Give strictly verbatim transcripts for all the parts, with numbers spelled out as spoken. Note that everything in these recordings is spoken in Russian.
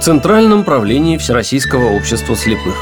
Центральном правлении Всероссийского общества слепых.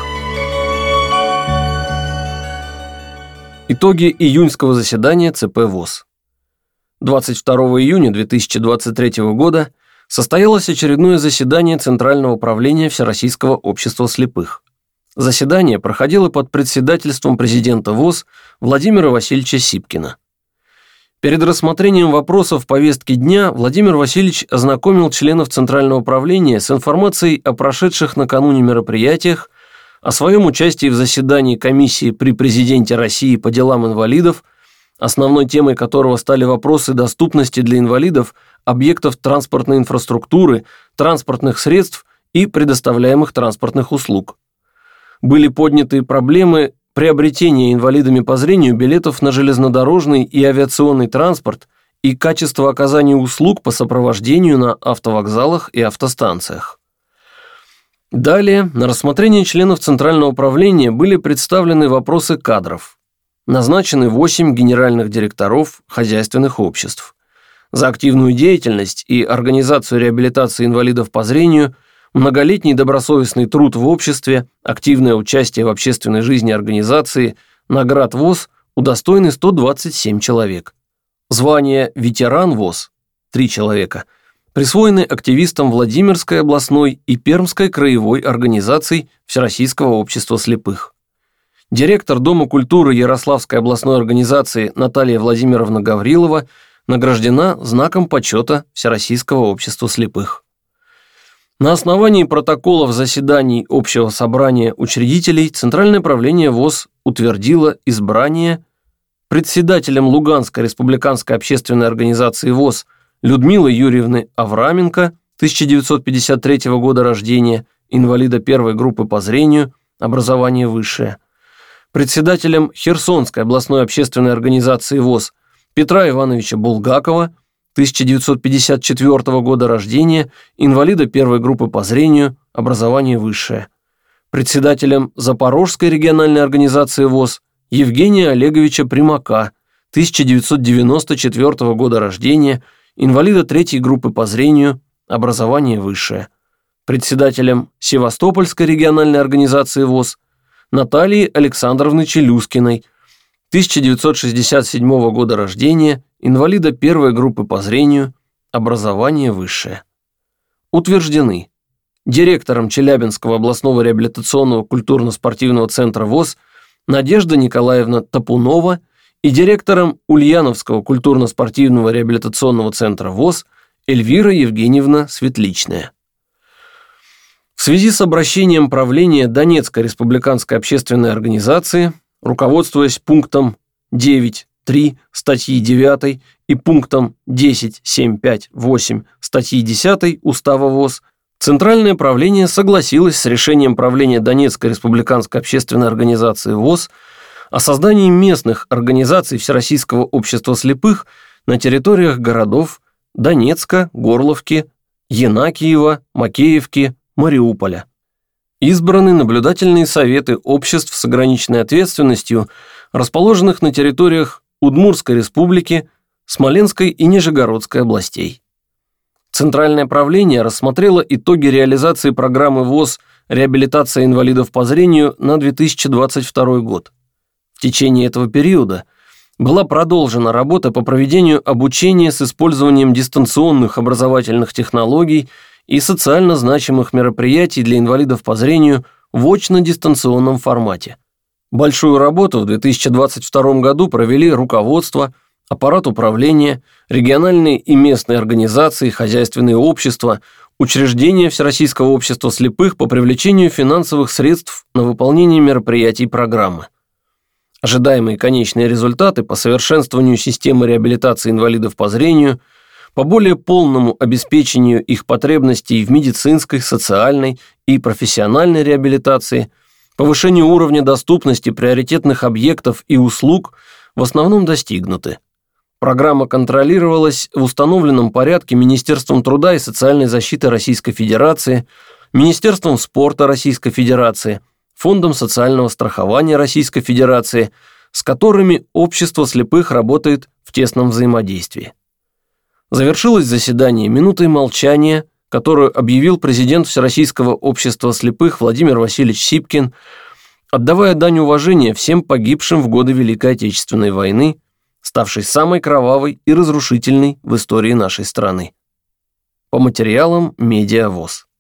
Итоги июньского заседания ЦП ВОС. двадцать второго июня две тысячи двадцать третьего года состоялось очередное заседание Центрального правления Всероссийского общества слепых. Заседание проходило под председательством президента ВОС Владимира Васильевича Сипкина. Перед рассмотрением вопросов повестки дня Владимир Васильевич ознакомил членов Центрального правления с информацией о прошедших накануне мероприятиях, о своем участии в заседании комиссии при президенте России по делам инвалидов, основной темой которого стали вопросы доступности для инвалидов объектов транспортной инфраструктуры, транспортных средств и предоставляемых транспортных услуг. Были подняты проблемы приобретения инвалидами по зрению билетов на железнодорожный и авиационный транспорт и качество оказания услуг по сопровождению на автовокзалах и автостанциях. Далее на рассмотрение членов Центрального правления были представлены вопросы кадров. Назначены восемь генеральных директоров хозяйственных обществ. За активную деятельность и организацию реабилитации инвалидов по зрению, многолетний добросовестный труд в обществе, активное участие в общественной жизни организации, наград ВОС удостоены сто двадцать семь человек. Звание «Ветеран ВОС» – три человека – присвоены активистам Владимирской областной и Пермской краевой организаций Всероссийского общества слепых. Директор Дома культуры Ярославской областной организации Наталья Владимировна Гаврилова награждена знаком почета Всероссийского общества слепых. На основании протоколов заседаний Общего собрания учредителей Центральное правление ВОС утвердило избрание председателем Луганской республиканской общественной организации ВОС Людмилы Юрьевны Авраменко, тысяча девятьсот пятьдесят третьего года рождения, инвалида первой группы по зрению, образование высшее, председателем Херсонской областной общественной организации ВОС Петра Ивановича Булгакова, тысяча девятьсот пятьдесят четвёртого года рождения, инвалида первой группы по зрению, образование высшее, председателем Запорожской региональной организации ВОС Евгения Олеговича Примака, тысяча девятьсот девяносто четвёртого года рождения, инвалида третьей группы по зрению, образование высшее, председателем Севастопольской региональной организации ВОС Натальи Александровны Челюскиной, тысяча девятьсот шестьдесят седьмого года рождения, инвалида первой группы по зрению, образование высшее. Утверждены директором Челябинского областного реабилитационного культурно-спортивного центра ВОС Надежда Николаевна Топунова и директором Ульяновского культурно-спортивного реабилитационного центра ВОС Эльвира Евгеньевна Светличная. В связи с обращением правления Донецкой республиканской общественной организации, руководствуясь пунктом девять точка три статьи девятой и пунктом десять точка семь точка пять точка восемь статьи десятой Устава ВОС, Центральное правление согласилось с решением правления Донецкой республиканской общественной организации ВОС о создании местных организаций Всероссийского общества слепых на территориях городов Донецка, Горловки, Янакиева, Макеевки, Мариуполя. Избраны наблюдательные советы обществ с ограниченной ответственностью, расположенных на территориях Удмуртской республики, Смоленской и Нижегородской областей. Центральное правление рассмотрело итоги реализации программы ВОС «Реабилитация инвалидов по зрению» на две тысячи двадцать второй год. В течение этого периода была продолжена работа по проведению обучения с использованием дистанционных образовательных технологий и социально значимых мероприятий для инвалидов по зрению в очно-дистанционном формате. Большую работу в две тысячи двадцать втором году провели руководство, аппарат управления, региональные и местные организации, хозяйственные общества, учреждения Всероссийского общества слепых по привлечению финансовых средств на выполнение мероприятий программы. Ожидаемые конечные результаты по совершенствованию системы реабилитации инвалидов по зрению, по более полному обеспечению их потребностей в медицинской, социальной и профессиональной реабилитации, повышению уровня доступности приоритетных объектов и услуг в основном достигнуты. Программа контролировалась в установленном порядке Министерством труда и социальной защиты Российской Федерации, Министерством спорта Российской Федерации, Фондом социального страхования Российской Федерации, с которыми общество слепых работает в тесном взаимодействии. Завершилось заседание минутой молчания которую объявил президент Всероссийского общества слепых Владимир Васильевич Сипкин, отдавая дань уважения всем погибшим в годы Великой Отечественной войны, ставшей самой кровавой и разрушительной в истории нашей страны. По материалам Медиавоз.